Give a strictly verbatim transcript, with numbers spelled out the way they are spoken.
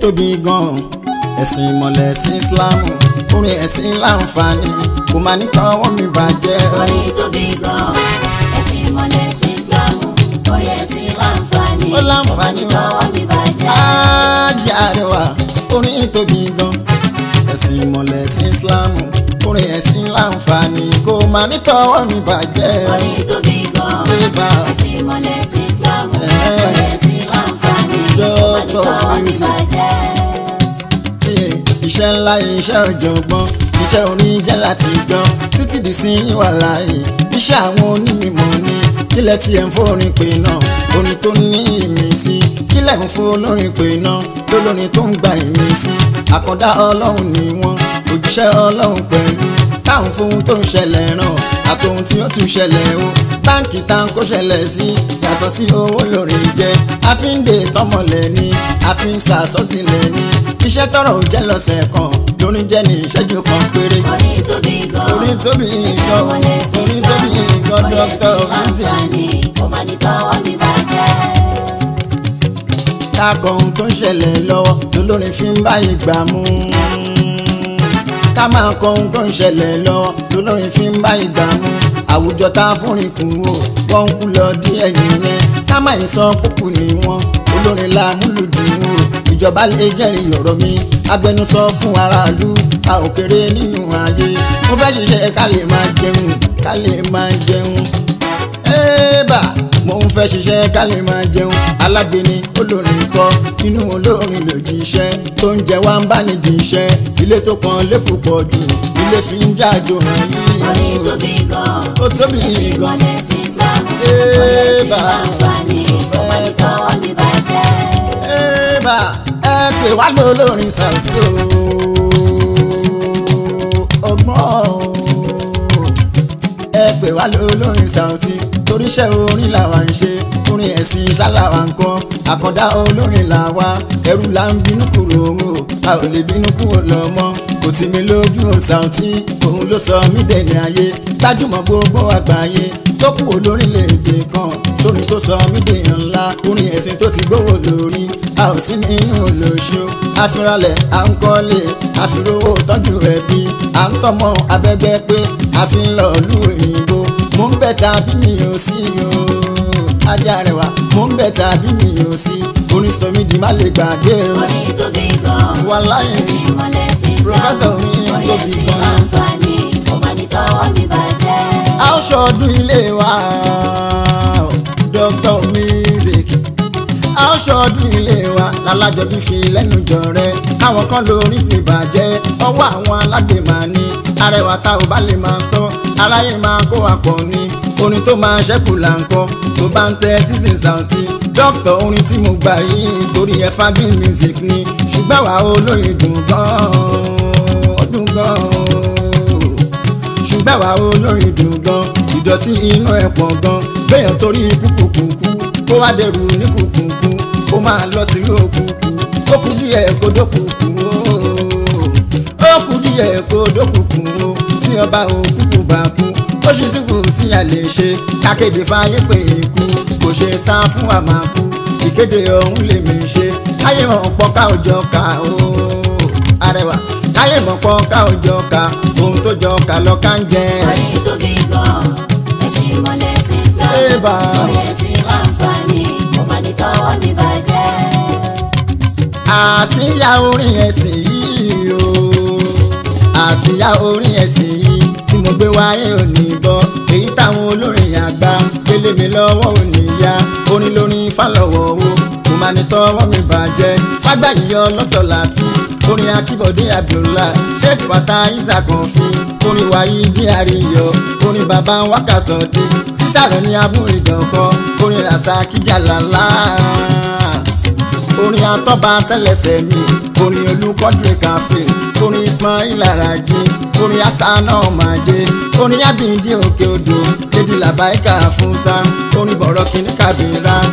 tóbi gan ẹ̀sìn ìmọ̀lẹ̀ sí Islam orin ẹ̀sìn láǹfààní kò máa ní tọwọ́ mi bàjẹ́. orin tóbi gan ẹ̀sìn ìmọ̀lẹ̀ sí Islam orin ẹ̀sìn láǹfààní ó láǹfààní kò máa ní tọwọ́ mi bàjẹ́. Ajá Arẹwà orin tóbi gan ẹ̀sìn ìmọ̀lẹ̀ sí Islam orin ẹ̀sìn láǹfààní kò máa ní tọwọ́ mi bàjẹ́. orin tóbi gan ẹ̀sìn ìmọ̀lẹ̀ sí Islam orin ẹ̀sìn láǹfààní kò máa ní tọwọ́ mi bàjẹ́. Iṣẹ́ ńlá iṣẹ́ ọ̀jọ̀gbọ́n iṣẹ́ orin jẹ́ láti jọ títí di sí wà láàyè iṣẹ́ àwọn onímọ̀ ni kílẹ̀ tí ẹ̀ ń fórin pè náà orin tó ní ìmísí kílẹ̀ ń fún olórin pè náà lólórin tó ń gba ìmísí àkàndá ọlọ́run ni wọ́n òjíṣẹ́ ọlọ́run pẹ̀lú táwọn fóhun tó ń ṣẹlẹ̀ ràn àtòhun tí ó tún ṣẹlẹ̀ o báńkì tá ń kó ṣẹlẹ̀ sí yàtọ̀ sí owó lórin jẹ́ àfíǹde tọmọlẹ̀ ni àfíǹsà sọ́sílẹ̀ ni iṣẹ́ tọrọ ò jẹ́ lọ́sẹ̀ kan lórin jẹ́ ní ìṣẹ́jú kan péré. orin tóbi gan orin tóbi gan orin tóbi gan dókítà láǹfààní kò máa ní tọwọ́ mi bàjẹ́. ká kọ ohun tó ń ṣẹlẹ̀ lọ́wọ́ lólórin fi ń bá ìgbà mú ká máa kọ ohun tó ń ṣẹlẹ̀ lọ́wọ́ lólórin fi ń bá ìgbà mú àwùjọ tá a fúnrin kù wò wọ́n ń kú lọ díẹ̀ nìyẹn ká má ì sọ kúkú ni wọ́n olórin la múlùdù wò ìjọba lè jẹ́rìí ọ̀rọ̀ mi agbẹnusọ fún aráàlú a ò kéré nínú ayé mo fẹ́ ṣiṣẹ́ ká lè máa jẹun ká lè máa jẹun ẹ́ẹ́bà mo ń fẹ́ ṣiṣẹ́ ká lè máa jẹun alágbèéní olórin kọ́ inú olórin lòdì iṣẹ́ tó ń jẹ wá ń bá nídìí iṣẹ́ ilé tó kan lẹ́kọ̀ọ́ pọ̀ jù ilé fi ń jájò hàn yìí. orin tóbi gan ó tóbi ẹ̀sìn gan ìmọ̀lẹ̀ sí Islam orin ẹ̀sìn láǹfààní kò máa ní tọwọ́ mi bàjẹ́. ẹ́ẹ́bà ẹ pè wá lólórin Saoty ọgbọ́n ẹ pè wá lólórin Saoty toríṣẹ́ orin làwa ń ṣe orin ẹ̀sìn ṣáláwa ń kọ́ àkàndá olórin làwa ẹrú là ń bínú kúrò o a ò lè bínú kúrò lọ́mọ kò sí mi lójú Saoty òun ló sọ mí dẹni ayé gbajúmọ̀ gbogbo àgbáyé tó kú olórin lédè kan sórin tó sọ mí dèèyàn ńlá orin ẹ̀sìn tó ti gbówó lórí a ò sí nínú olóṣù àfiralẹ̀ à ń kọ́lé àfirówó tọ́jú ẹbí à ń tọ́mọ abẹ́gbẹ́ pé a fi ń lọ lú òyìnbó mo ń bẹ̀ tàbí mi ò sí o Ajá Arẹwà mo ń bẹ̀ tàbí mi ò sí orin sọ mí di má lè gbàgbé o. orin tóbi gan wàláyé ẹ̀sìn ìmọ̀lẹ̀ sí Islam Professor orin orin tóbi ẹ̀sìn gan. láǹfààní kò máa ní tọwọ́ mi bàjẹ́. a ó ṣọdún ilé wa Doctor Music a ó ṣọdún ilé wa lálájọbí fi lẹ́nu jọrẹ káwọn kan lórí ti bàjẹ́ ọwọ́ àwọn alágbèémà ni Arẹwà tá ò bá lè máa sọ aráyé máa kó àpọ̀ ni orin tó máa ṣẹ́kù là ń kọ́ tó bá ń tẹ́ títí Saoty Doctor orin tí mo gbà yìí torí ẹ Fagbin Music ni ṣùgbọ́n wà olórin dùn gan-an dùn gan-an ṣùgbọ́n wà olórin dùn gan ìdọ̀tí inú ẹ̀ pọ̀ gan gbẹ̀yàn torí kúkúkúkú kó wá dẹrù ní kúkúkú kó máa lọ sí lókùkú ó kú díẹ̀ kó dókùkú ó kú díẹ̀ kó dókùkú tí ọba òkúkú bá kú ó ṣe tí kù tí a lè ṣe kákéde fáyé pé ikú kò ṣe sá fún àmàkú ìkéde ọ̀hún lè mí ṣe káyé hàn pọ̀ ká òjọ ká o Arẹwà káyé mọ̀ pọ̀ ká òjọ ká ohun tó jọ ká lọ ká ń jẹ. orin tóbi gan ẹ̀sìn ìmọ̀lẹ̀ sí Islam Ébà. orin ẹ̀sìn láǹfààní kò máa ní tọwọ́ mi bàjẹ́. àsíyá orin ẹ̀sìn yìí o àsíyá orin ẹ̀sìn yìí tí mo gbé wáyé òní bọ́ èyí táwọn olórin àgbà gbélé mi lọ́wọ́ òní yá orin lórin Fálọ́wọ́ o kò máa ní tọwọ́ mi bàjẹ́ Fágbàyí ọlọ́tọ̀ láti orin Akíbọ̀dé Abdullah Sheikh Fatai Isakanfi orin Wáyídì Àríyọ̀ orin bàbá Wákàsọ̀dé sísàrẹ̀ ní abúrídọ̀kọ orin Rasaki Jalala orin Atọ́ba Tẹ́lẹ̀sẹ̀ mi orin Olúkọ́dúrẹ́ Kàfé orin Ismail Araji orin Asana Ọmọdé orin Abindi Òkè Odò Edu Làbáìkà Fúnsá orin Bọ̀rọ̀kìnní Kàbírà.